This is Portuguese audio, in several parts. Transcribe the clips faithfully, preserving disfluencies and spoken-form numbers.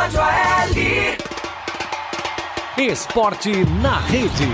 Rádio A L. Esporte na Rede.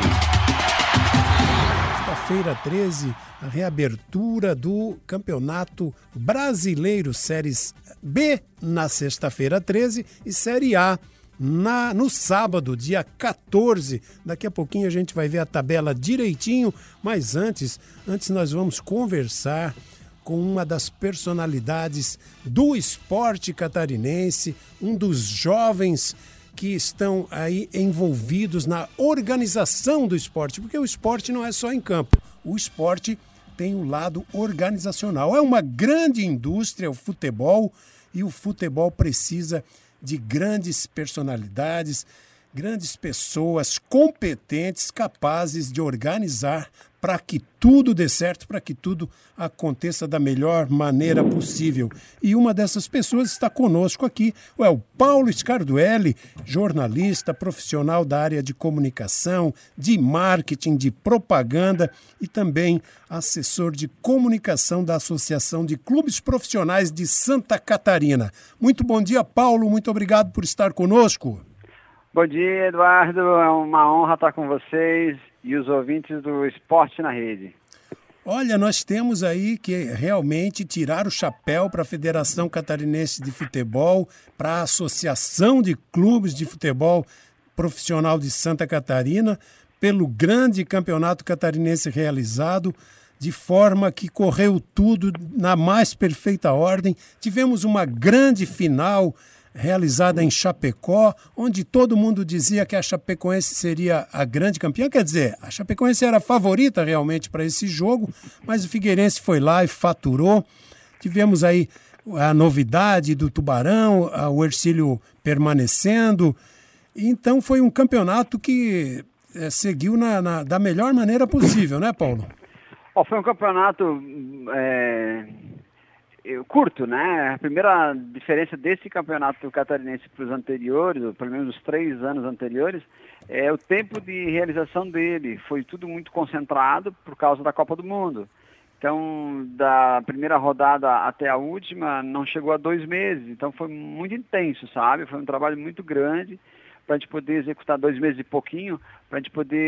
Sexta-feira treze, a reabertura do Campeonato Brasileiro Séries B na sexta-feira treze e Série A na, no sábado, dia quatorze. Daqui a pouquinho a gente vai ver a tabela direitinho, mas antes, antes nós vamos conversar com uma das personalidades do esporte catarinense, um dos jovens que estão aí envolvidos na organização do esporte, porque o esporte não é só em campo, o esporte tem um lado organizacional. É uma grande indústria o futebol, e o futebol precisa de grandes personalidades, grandes pessoas competentes, capazes de organizar para que tudo dê certo, para que tudo aconteça da melhor maneira possível. E uma dessas pessoas está conosco aqui, é o Paulo Scarduelli, jornalista, profissional da área de comunicação, de marketing, de propaganda e também assessor de comunicação da Associação de Clubes Profissionais de Santa Catarina. Muito bom dia, Paulo, muito obrigado por estar conosco. Bom dia, Eduardo, é uma honra estar com vocês e os ouvintes do Esporte na Rede. Olha, nós temos aí que realmente tirar o chapéu para a Federação Catarinense de Futebol, para a Associação de Clubes de Futebol Profissional de Santa Catarina, pelo grande campeonato catarinense realizado, de forma que correu tudo na mais perfeita ordem. Tivemos uma grande final realizada em Chapecó, onde todo mundo dizia que a Chapecoense seria a grande campeã. Quer dizer, a Chapecoense era a favorita realmente para esse jogo, mas o Figueirense foi lá e faturou. Tivemos aí a novidade do Tubarão, o Hercílio permanecendo. Então foi um campeonato que é, seguiu na, na, da melhor maneira possível, né, Paulo? Oh, foi um campeonato é... curto, né? A primeira diferença desse campeonato catarinense para os anteriores, ou pelo menos os três anos anteriores, é o tempo de realização dele. Foi tudo muito concentrado por causa da Copa do Mundo. Então, da primeira rodada até a última, não chegou a dois meses. Então, foi muito intenso, sabe? Foi um trabalho muito grande para a gente poder executar dois meses e pouquinho, para a gente poder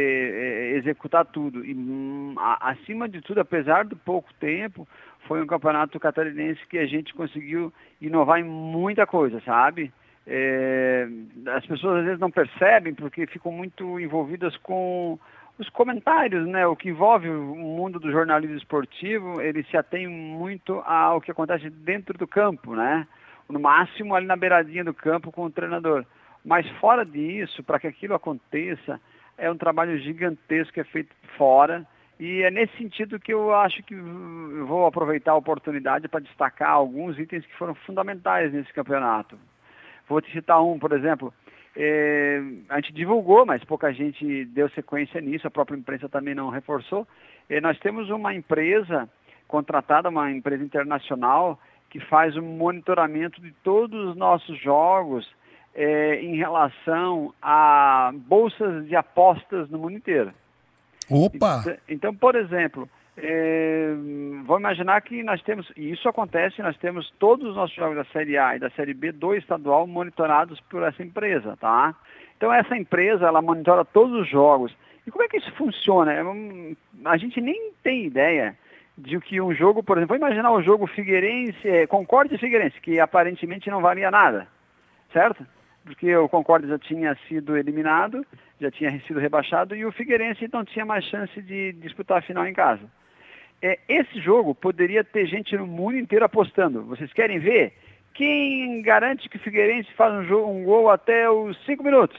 é, executar tudo. E, hum, a, acima de tudo, apesar do pouco tempo, foi um campeonato catarinense que a gente conseguiu inovar em muita coisa, sabe? É, as pessoas às vezes não percebem porque ficam muito envolvidas com os comentários, né? O que envolve o mundo do jornalismo esportivo, ele se atém muito ao que acontece dentro do campo, né? No máximo ali na beiradinha do campo com o treinador. Mas fora disso, para que aquilo aconteça, é um trabalho gigantesco que é feito fora. E é nesse sentido que eu acho que eu vou aproveitar a oportunidade para destacar alguns itens que foram fundamentais nesse campeonato. Vou te citar um, por exemplo, é, a gente divulgou, mas pouca gente deu sequência nisso, a própria imprensa também não reforçou. É, nós temos uma empresa contratada, uma empresa internacional, que faz o monitoramento de todos os nossos jogos é, em relação a bolsas de apostas no mundo inteiro. Opa! Então, então por exemplo, é, vamos imaginar que nós temos, e isso acontece, nós temos todos os nossos jogos da Série A e da Série B do estadual monitorados por essa empresa, tá? Então essa empresa, ela monitora todos os jogos. E como é que isso funciona? A gente nem tem ideia de que um jogo, por exemplo, vamos imaginar o jogo Figueirense, é, Concórdia e Figueirense, que aparentemente não valia nada, certo? Porque o Concórdia já tinha sido eliminado, já tinha sido rebaixado, e o Figueirense não tinha mais chance de disputar a final em casa. É, esse jogo poderia ter gente no mundo inteiro apostando. Vocês querem ver? Quem garante que o Figueirense faz um, jogo, um gol até os cinco minutos?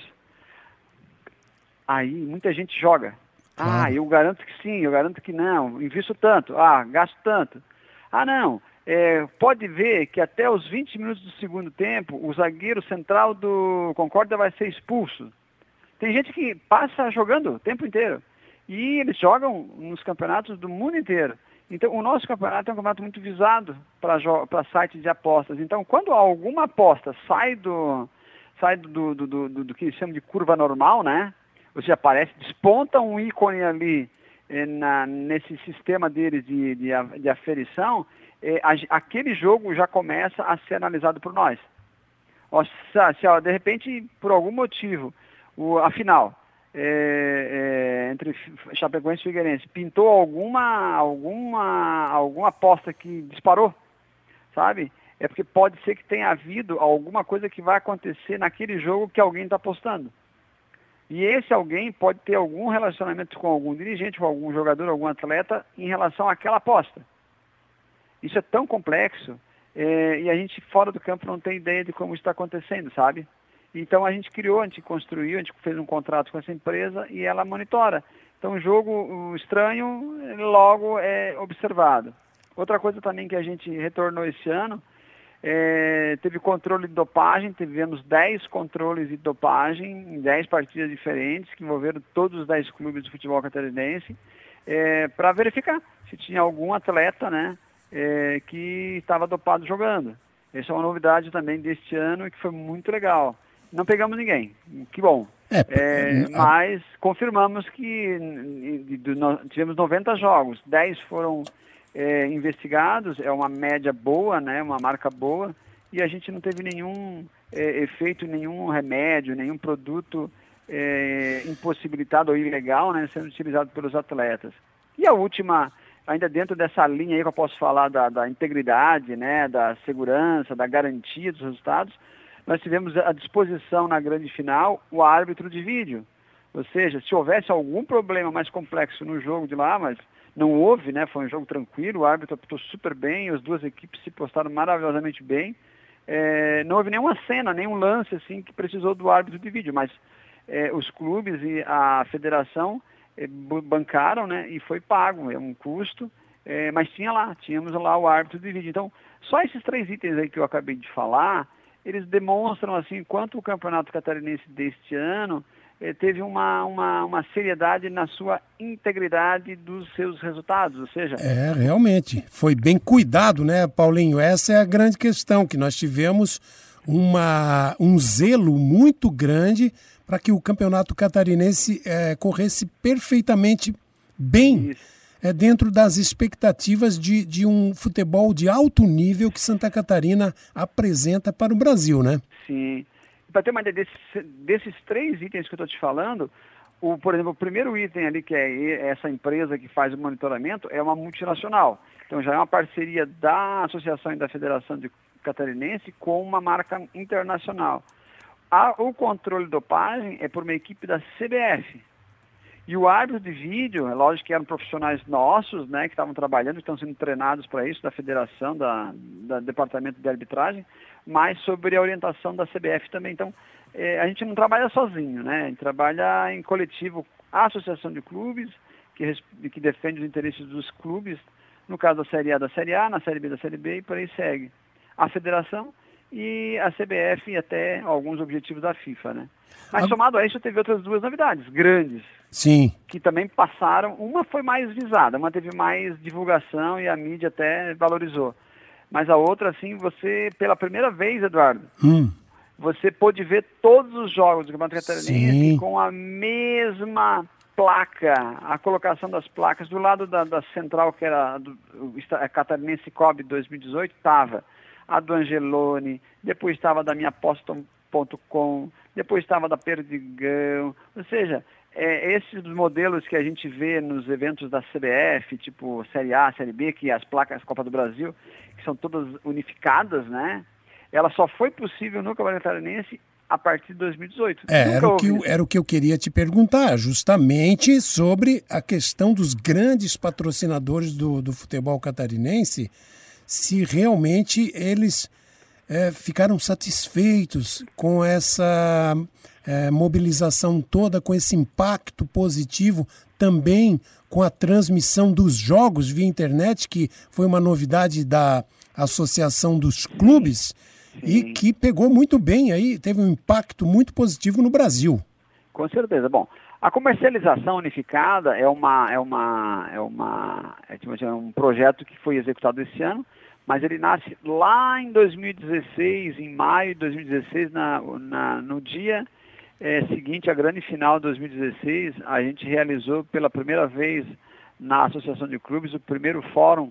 Aí muita gente joga. Ah, eu garanto que sim, eu garanto que não, invisto tanto, ah, gasto tanto. Ah, não. É, pode ver que até os vinte minutos do segundo tempo, o zagueiro central do Concórdia vai ser expulso. Tem gente que passa jogando o tempo inteiro. E eles jogam nos campeonatos do mundo inteiro. Então, o nosso campeonato é um campeonato muito visado para sites de apostas. Então, quando alguma aposta sai do, sai do, do, do, do, do que eles chamam de curva normal, né? Ou seja, aparece, desponta um ícone ali eh, na, nesse sistema deles de, de, de aferição, eh, a, aquele jogo já começa a ser analisado por nós. Ó, se, se ó, de repente, por algum motivo, o, a final é, é, entre Chapecoense e Figueirense pintou alguma, alguma, alguma aposta que disparou, sabe? É porque pode ser que tenha havido alguma coisa que vai acontecer naquele jogo que alguém está apostando. E esse alguém pode ter algum relacionamento com algum dirigente, com algum jogador, algum atleta em relação àquela aposta. Isso é tão complexo é, e a gente fora do campo não tem ideia de como isso está acontecendo, sabe? Então a gente criou, a gente construiu, a gente fez um contrato com essa empresa e ela monitora. Então o jogo estranho logo é observado. Outra coisa também que a gente retornou esse ano, É, teve controle de dopagem, tivemos dez controles de dopagem em dez partidas diferentes, que envolveram todos os dez clubes do futebol catarinense, é, para verificar se tinha algum atleta, né, é, que estava dopado jogando. Essa é uma novidade também deste ano e que foi muito legal. Não pegamos ninguém, que bom. É, É, a... mas confirmamos que de, de, de, tivemos noventa jogos, dez foram É, investigados, é uma média boa, né, uma marca boa, e a gente não teve nenhum é, efeito, nenhum remédio, nenhum produto é, impossibilitado ou ilegal, né, sendo utilizado pelos atletas. E a última, ainda dentro dessa linha aí que eu posso falar da, da integridade, né, da segurança, da garantia dos resultados, nós tivemos à disposição na grande final o árbitro de vídeo. Ou seja, se houvesse algum problema mais complexo no jogo de lá, mas não houve, né? Foi um jogo tranquilo, o árbitro apitou super bem, as duas equipes se postaram maravilhosamente bem. É, não houve nenhuma cena, nenhum lance assim que precisou do árbitro de vídeo, mas é, os clubes e a federação é, bancaram, né? E foi pago, é um custo, é, mas tinha lá, tínhamos lá o árbitro de vídeo. Então, só esses três itens aí que eu acabei de falar, eles demonstram assim quanto o Campeonato Catarinense deste ano teve uma, uma, uma seriedade na sua integridade dos seus resultados, ou seja... É, realmente, foi bem cuidado, né, Paulinho? Essa é a grande questão, que nós tivemos uma, um zelo muito grande para que o Campeonato Catarinense é, corresse perfeitamente bem é, dentro das expectativas de, de um futebol de alto nível que Santa Catarina apresenta para o Brasil, né? Sim. Para ter uma ideia desses, desses três itens que eu estou te falando, o, por exemplo, o primeiro item ali, que é essa empresa que faz o monitoramento, é uma multinacional. Então já é uma parceria da Associação e da Federação de Catarinense com uma marca internacional. A, o controle de dopagem é por uma equipe da C B F. E o árbitro de vídeo, é lógico que eram profissionais nossos, né, que estavam trabalhando, que estão sendo treinados para isso, da federação, da, da departamento de arbitragem, mas sobre a orientação da C B F também. Então, é, a gente não trabalha sozinho, né, a gente trabalha em coletivo, a Associação de Clubes, que, que defende os interesses dos clubes, no caso da Série A da Série A, na Série B da Série B, e por aí segue. A federação e a C B F e até alguns objetivos da FIFA, né. Mas, somado a isso, teve outras duas novidades grandes. Sim. Que também passaram. Uma foi mais visada, uma teve mais divulgação e a mídia até valorizou. Mas a outra, assim, você, pela primeira vez, Eduardo, hum. você pôde ver todos os jogos do Campeonato Catarinense Sim. com a mesma placa, a colocação das placas. Do lado da, da central, que era do, a Catarinense Cobb dois mil e dezoito, estava a do Angelone, depois estava da minha aposta ponto com, depois estava da Perdigão, ou seja, é, esses modelos que a gente vê nos eventos da C B F, tipo Série A, Série B, que as placas Copa do Brasil, que são todas unificadas, né? Ela só foi possível no Campeonato Catarinense a partir de dois mil e dezoito. É, era o, que eu, era o que eu queria te perguntar, justamente sobre a questão dos grandes patrocinadores do, do futebol catarinense, se realmente eles é, ficaram satisfeitos com essa é, mobilização toda, com esse impacto positivo, também com a transmissão dos jogos via internet, que foi uma novidade da Associação dos Clubes, sim, e que pegou muito bem aí, teve um impacto muito positivo no Brasil. Com certeza. Bom, a comercialização unificada é uma é uma é uma é um projeto que foi executado esse ano, mas ele nasce lá em dois mil e dezesseis, em maio de dois mil e dezesseis, na, na, no dia é, seguinte à grande final de dois mil e dezesseis, a gente realizou pela primeira vez na Associação de Clubes o primeiro fórum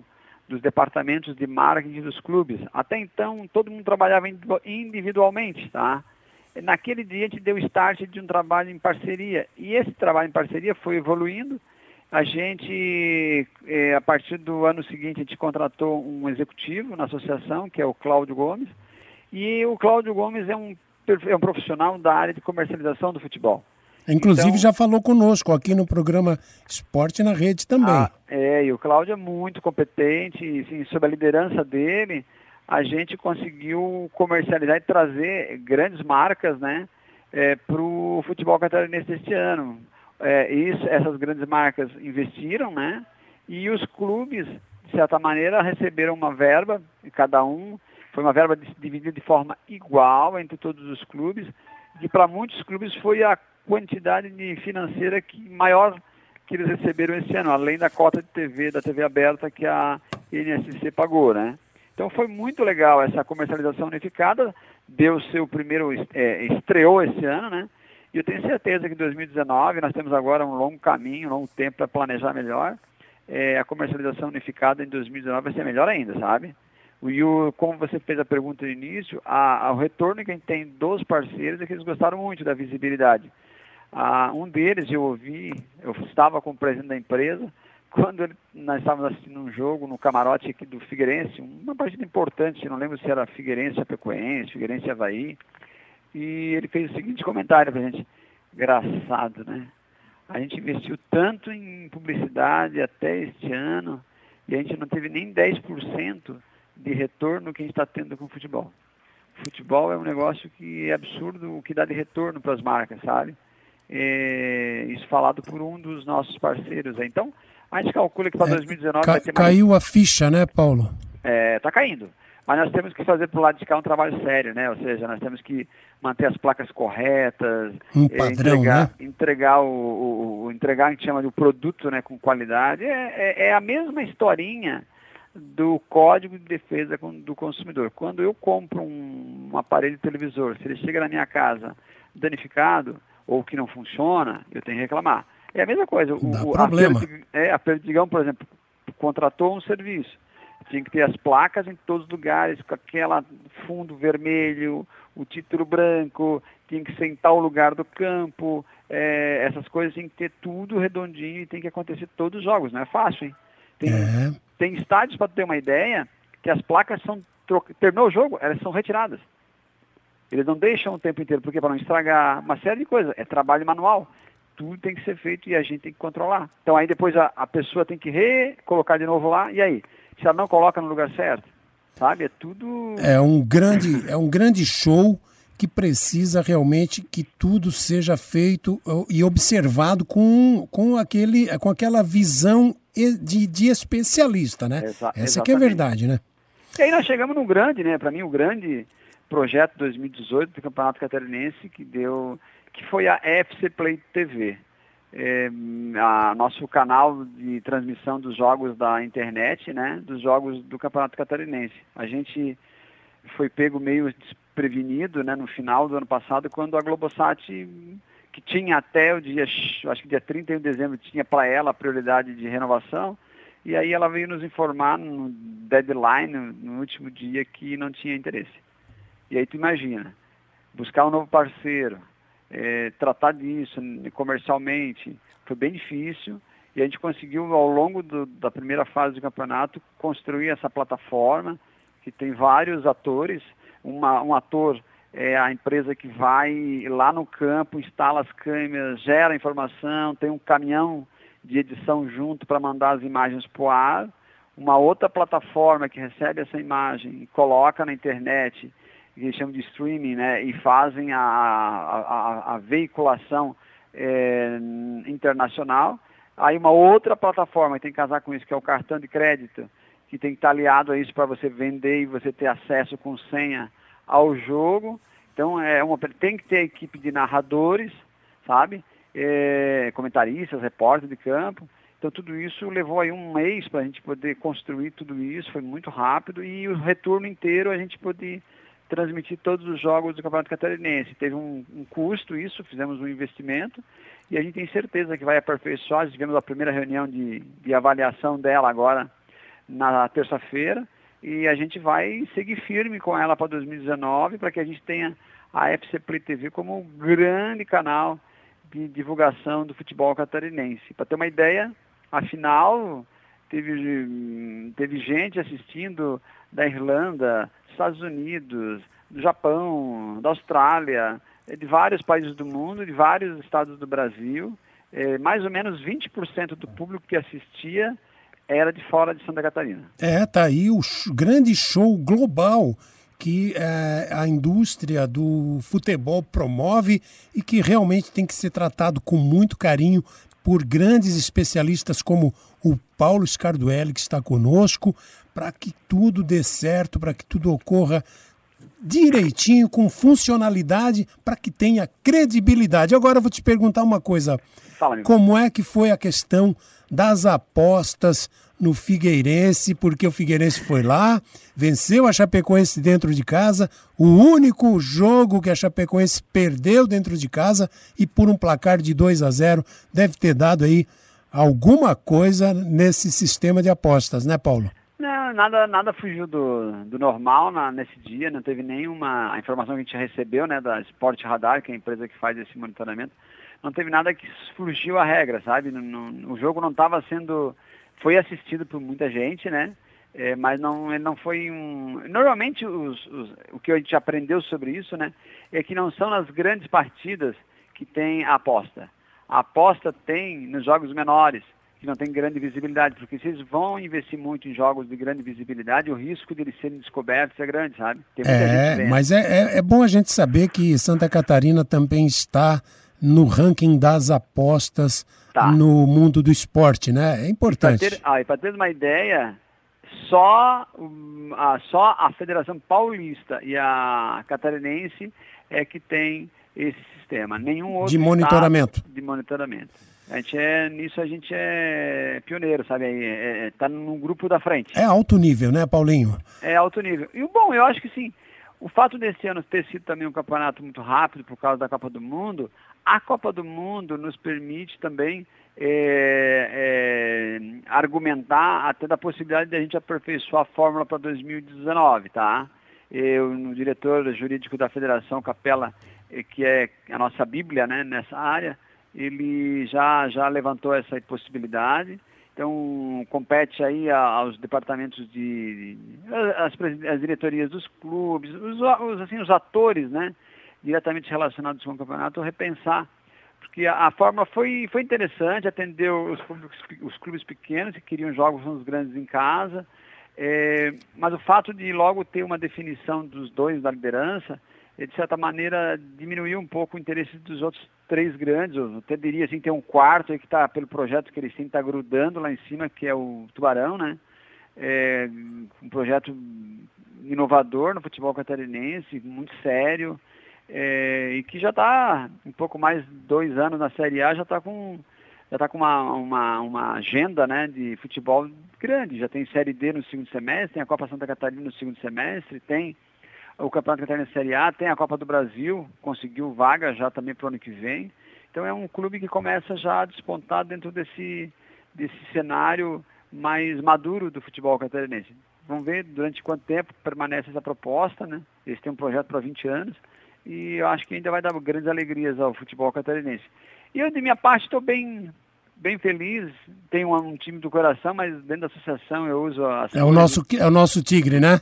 dos departamentos de marketing dos clubes. Até então, todo mundo trabalhava individualmente, tá? Naquele dia, a gente deu start de um trabalho em parceria. E esse trabalho em parceria foi evoluindo. A gente, a partir do ano seguinte, a gente contratou um executivo na associação, que é o Cláudio Gomes. E o Cláudio Gomes é um, é um profissional da área de comercialização do futebol. Inclusive então, já falou conosco aqui no programa Esporte na Rede também. Ah, é, e o Cláudio é muito competente, e assim, sob a liderança dele, a gente conseguiu comercializar e trazer grandes marcas, né, é, para o futebol catarinense deste ano. É, isso, essas grandes marcas investiram, né, e os clubes, de certa maneira, receberam uma verba, cada um, foi uma verba dividida de forma igual entre todos os clubes, e para muitos clubes foi a quantidade de financeira que, maior que eles receberam esse ano, além da cota de T V, da T V aberta que a N S C pagou, né? Então foi muito legal essa comercialização unificada, deu seu primeiro, é, estreou esse ano, né? E eu tenho certeza que em dois mil e dezenove nós temos agora um longo caminho, um longo tempo para planejar melhor. É, a comercialização unificada em dois mil e dezenove vai ser melhor ainda, sabe? E o, como você fez a pergunta no início, a, a, o retorno que a gente tem dos parceiros é que eles gostaram muito da visibilidade. Ah, um deles eu ouvi, eu estava com o presidente da empresa, quando ele, nós estávamos assistindo um jogo no camarote aqui do Figueirense, uma partida importante, não lembro se era Figueirense Chapecoense, Figueirense Avaí, e ele fez o seguinte comentário para a gente: engraçado, né? A gente investiu tanto em publicidade até este ano e a gente não teve nem dez por cento de retorno que a gente está tendo com o futebol. Futebol é um negócio que é absurdo o que dá de retorno para as marcas, sabe? É, isso falado por um dos nossos parceiros. Então, a gente calcula que para É, dois mil e dezenove ca vai ter mais... Caiu a ficha, né, Paulo? É, tá caindo. Mas nós temos que fazer para o lado de cá um trabalho sério, né? Ou seja, nós temos que manter as placas corretas, Um é, padrão, entregar, né? entregar o, o, o entregar, a gente chama de o produto, né, com qualidade. É, é, é a mesma historinha do Código de Defesa do Consumidor. Quando eu compro um, um aparelho de televisor, se ele chega na minha casa danificado ou que não funciona, eu tenho que reclamar. É a mesma coisa. Dá O, problema. A Perdigão, é, a Perdigão, por exemplo, contratou um serviço. Tinha que ter as placas em todos os lugares, com aquele fundo vermelho, o título branco, tinha que sentar o lugar do campo, é, essas coisas tem que ter tudo redondinho e tem que acontecer todos os jogos, não é fácil, hein? Tem, É. tem estádios, para ter uma ideia, que as placas são, troca... terminou o jogo, elas são retiradas. Eles não deixam o tempo inteiro, porque para não estragar uma série de coisas, é trabalho manual. Tudo tem que ser feito e a gente tem que controlar. Então aí depois a, a pessoa tem que recolocar de novo lá, e aí? Se ela não coloca no lugar certo, sabe? É tudo... É um grande, é um grande show que precisa realmente que tudo seja feito e observado com, com, aquele, com aquela visão de, de especialista, né? Exa- Essa que é a verdade, né? E aí nós chegamos num grande, né? Para mim, o grande projeto dois mil e dezoito do Campeonato Catarinense, que deu, que foi a F C Play T V. É, a, nosso canal de transmissão dos jogos da internet, né, dos jogos do Campeonato Catarinense. A gente foi pego meio desprevenido, né, no final do ano passado, quando a Globosat, que tinha até o dia, acho que dia trinta e um de dezembro, tinha para ela a prioridade de renovação, e aí ela veio nos informar no deadline, no, no último dia, que não tinha interesse. E aí tu imagina, buscar um novo parceiro, É, tratar disso comercialmente foi bem difícil, e a gente conseguiu ao longo do, da primeira fase do campeonato construir essa plataforma que tem vários atores. Uma, um ator é a empresa que vai lá no campo, instala as câmeras, gera informação, tem um caminhão de edição junto para mandar as imagens para o ar. Uma outra plataforma que recebe essa imagem e coloca na internet, que eles chamam de streaming, né, e fazem a, a, a veiculação é, internacional. Aí uma outra plataforma que tem que casar com isso, que é o cartão de crédito, que tem que estar aliado a isso para você vender e você ter acesso com senha ao jogo. Então é uma, tem que ter a equipe de narradores, sabe, é, comentaristas, repórteres de campo. Então tudo isso levou aí um mês para a gente poder construir tudo isso, foi muito rápido, e o retorno inteiro a gente poder transmitir todos os jogos do Campeonato Catarinense. Teve um, um custo isso, fizemos um investimento, e a gente tem certeza que vai aperfeiçoar. Tivemos a primeira reunião de, de avaliação dela agora na terça-feira, e a gente vai seguir firme com ela para dois mil e dezenove, para que a gente tenha a F C Play T V como um grande canal de divulgação do futebol catarinense. Para ter uma ideia, a final teve, teve gente assistindo da Irlanda, dos Estados Unidos, do Japão, da Austrália, de vários países do mundo, de vários estados do Brasil. É, mais ou menos vinte por cento do público que assistia era de fora de Santa Catarina. É, tá aí o sh- grande show global que é, a indústria do futebol promove e que realmente tem que ser tratado com muito carinho por grandes especialistas como o Paulo Scarduelli, que está conosco, para que tudo dê certo, para que tudo ocorra direitinho, com funcionalidade, para que tenha credibilidade. Agora eu vou te perguntar uma coisa. Fala, amigo. Como é que foi a questão das apostas no Figueirense, porque o Figueirense foi lá, venceu a Chapecoense dentro de casa, o único jogo que a Chapecoense perdeu dentro de casa e por um placar de dois a zero deve ter dado aí alguma coisa nesse sistema de apostas, né, Paulo? Não, nada, nada fugiu do, do normal na, nesse dia, não teve nenhuma a informação que a gente recebeu, né, da Sport Radar, que é a empresa que faz esse monitoramento, não teve nada que fugiu a regra, sabe? No, no, o jogo não estava sendo... Foi assistido por muita gente, né? É, mas não, ele não foi um... Normalmente, os, os, o que a gente aprendeu sobre isso, né? É que não são nas grandes partidas que tem a aposta. A aposta tem nos jogos menores, que não tem grande visibilidade, porque se eles vão investir muito em jogos de grande visibilidade, o risco de eles serem descobertos é grande, sabe? Tem muita É, gente vendo. mas é, é, é bom a gente saber que Santa Catarina também está no ranking das apostas Tá. no mundo do esporte, né? É importante. E para ter uma ideia, só, um, a, só a Federação Paulista e a Catarinense é que tem esse sistema. Nenhum outro De monitoramento. estado de monitoramento. A gente é, nisso a gente é pioneiro, sabe? É, é, tá num grupo da frente. É alto nível, né, Paulinho? É alto nível. E o bom, eu acho que sim, o fato desse ano ter sido também um campeonato muito rápido por causa da Copa do Mundo, a Copa do Mundo nos permite também é, é, argumentar até da possibilidade de a gente aperfeiçoar a fórmula para dois mil e dezenove, tá? Eu, no diretor jurídico da Federação Capela, que é a nossa bíblia, né, nessa área, ele já, já levantou essa possibilidade. Então, compete aí aos departamentos de... as, as diretorias dos clubes, os, os, assim, os atores, né, diretamente relacionados com o campeonato, repensar. Porque a, a forma foi, foi interessante, atendeu os clubes, os clubes pequenos que queriam jogos nos grandes em casa, é, mas o fato de logo ter uma definição dos dois da liderança, de certa maneira, diminuiu um pouco o interesse dos outros três grandes, eu até diria assim, tem um quarto aí que está, pelo projeto que eles têm, está grudando lá em cima, que é o Tubarão, né? É, um projeto inovador no futebol catarinense, muito sério, é, e que já está um pouco mais de dois anos na Série A, já está com, já tá com uma, uma, uma agenda, né, de futebol grande, já tem Série D no segundo semestre, tem a Copa Santa Catarina no segundo semestre, tem o Campeonato Catarinense Série A, tem a Copa do Brasil, conseguiu vaga já também para o ano que vem. Então é um clube que começa já a despontar dentro desse, desse cenário mais maduro do futebol catarinense. Vamos ver durante quanto tempo permanece essa proposta, né? Eles têm um projeto para vinte anos e eu acho que ainda vai dar grandes alegrias ao futebol catarinense. E eu, de minha parte, estou bem, bem feliz. Tenho um, um time do coração, mas dentro da associação eu uso as É o nosso, é o nosso Tigre, né?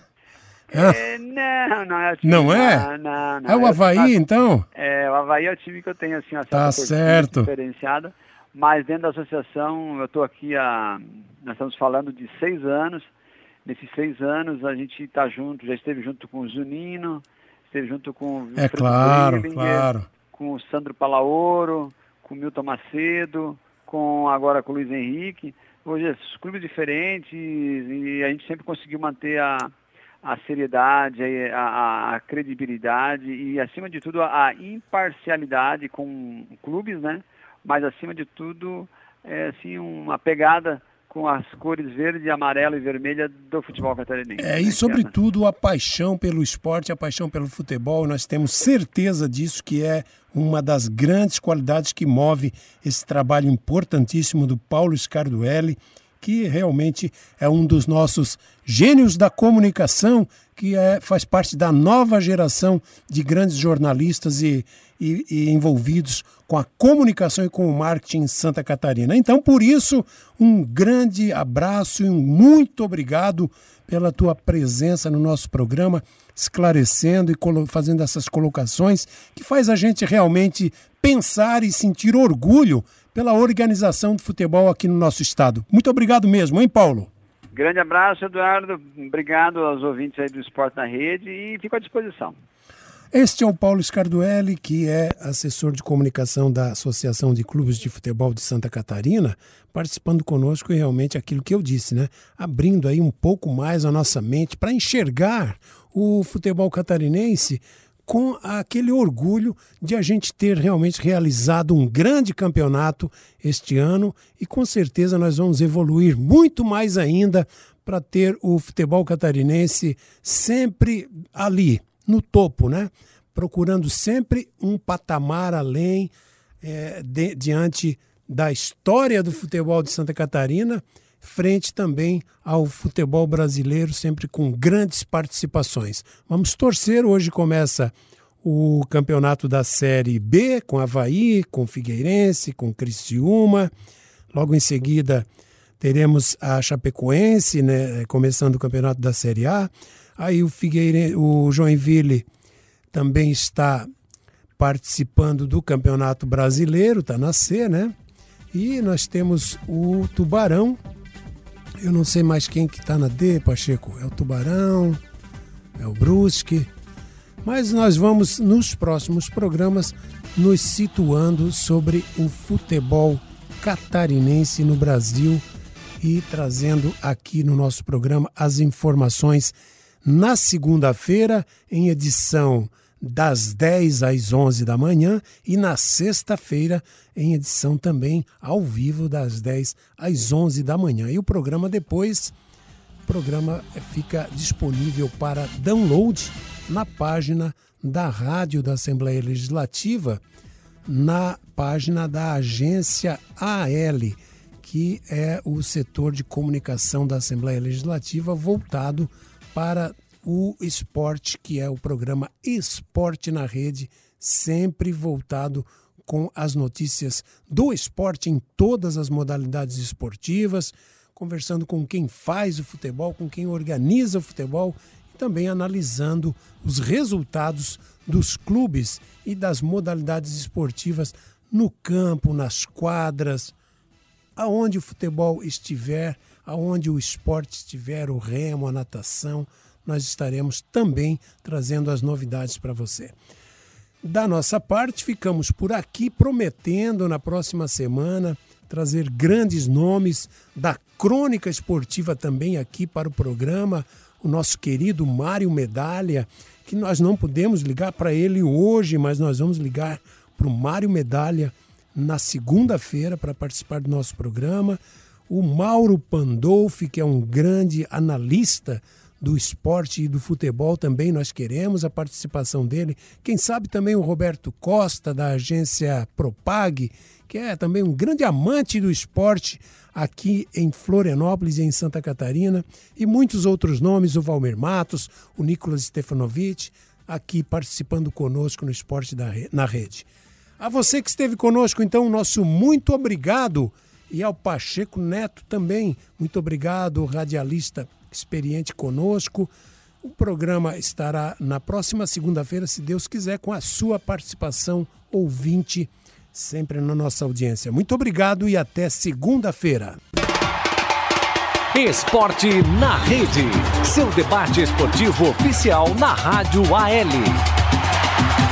É, não, não é o time. Não é? Não, não, não. É o Avaí, eu, então? É, o Avaí é o time que eu tenho, assim, uma certa Tá certo. diferenciada, mas dentro da associação, eu estou aqui, a, nós estamos falando de seis anos, nesses seis anos a gente está junto, já esteve junto com o Zunino, esteve junto com o É claro, Brillinger, claro. com o Sandro Palaoro, com o Milton Macedo, com agora com o Luiz Henrique, hoje os clubes diferentes e a gente sempre conseguiu manter a a seriedade, a, a, a credibilidade e, acima de tudo, a, a imparcialidade com clubes, né? Mas, acima de tudo, é, assim, uma pegada com as cores verde, amarela e vermelha do futebol catarinense. É, e, sobretudo, a paixão pelo esporte, a paixão pelo futebol. Nós temos certeza disso, que é uma das grandes qualidades que move esse trabalho importantíssimo do Paulo Scarduelli, que realmente é um dos nossos gênios da comunicação, que é, faz parte da nova geração de grandes jornalistas e, e, e envolvidos com a comunicação e com o marketing em Santa Catarina. Então, por isso, um grande abraço e um muito obrigado pela tua presença no nosso programa, esclarecendo e colo- fazendo essas colocações que faz a gente realmente pensar e sentir orgulho pela organização do futebol aqui no nosso estado. Muito obrigado mesmo, hein, Paulo? Grande abraço, Eduardo. Obrigado aos ouvintes aí do Esporte na Rede e fico à disposição. Este é o Paulo Scarduelli, que é assessor de comunicação da Associação de Clubes de Futebol de Santa Catarina, participando conosco e realmente aquilo que eu disse, né? Abrindo aí um pouco mais a nossa mente para enxergar o futebol catarinense com aquele orgulho de a gente ter realmente realizado um grande campeonato este ano e com certeza nós vamos evoluir muito mais ainda para ter o futebol catarinense sempre ali, no topo, né? Procurando sempre um patamar além é, de, diante da história do futebol de Santa Catarina, frente também ao futebol brasileiro, sempre com grandes participações. Vamos torcer, hoje começa o campeonato da Série B, com Avaí, com Figueirense, com Criciúma. Logo em seguida teremos a Chapecoense, né, começando o campeonato da Série A. Aí o, Figueirense, o Joinville também está participando do Campeonato Brasileiro, está na C, né? E nós temos o Tubarão. Eu não sei mais quem que está na D, Pacheco. É o Tubarão, é o Brusque. Mas nós vamos, nos próximos programas, nos situando sobre o futebol catarinense no Brasil e trazendo aqui no nosso programa as informações na segunda-feira, em edição das dez às onze da manhã, e na sexta-feira, em edição também ao vivo, das dez às onze da manhã. E o programa depois, o programa fica disponível para download na página da Rádio da Assembleia Legislativa, na página da Agência A L, que é o setor de comunicação da Assembleia Legislativa voltado para o esporte, que é o programa Esporte na Rede, sempre voltado com as notícias do esporte em todas as modalidades esportivas, conversando com quem faz o futebol, com quem organiza o futebol e também analisando os resultados dos clubes e das modalidades esportivas no campo, nas quadras, aonde o futebol estiver, aonde o esporte estiver, o remo, a natação, nós estaremos também trazendo as novidades para você. Da nossa parte, ficamos por aqui, prometendo na próxima semana trazer grandes nomes da crônica esportiva também aqui para o programa, o nosso querido Mário Medalha, que nós não podemos ligar para ele hoje, mas nós vamos ligar para o Mário Medalha na segunda-feira para participar do nosso programa. O Mauro Pandolfi, que é um grande analista do esporte e do futebol, também nós queremos a participação dele. Quem sabe também o Roberto Costa, da agência Propag, que é também um grande amante do esporte aqui em Florianópolis e em Santa Catarina, e muitos outros nomes, o Valmir Matos, o Nicolas Stefanovic, aqui participando conosco no Esporte da Re- na Rede. A você que esteve conosco, então, nosso muito obrigado, e ao Pacheco Neto também, muito obrigado, radialista experiente conosco. O programa estará na próxima segunda-feira, se Deus quiser, com a sua participação ouvinte, sempre na nossa audiência. Muito obrigado e até segunda-feira. Esporte na Rede, seu debate esportivo oficial na Rádio A L.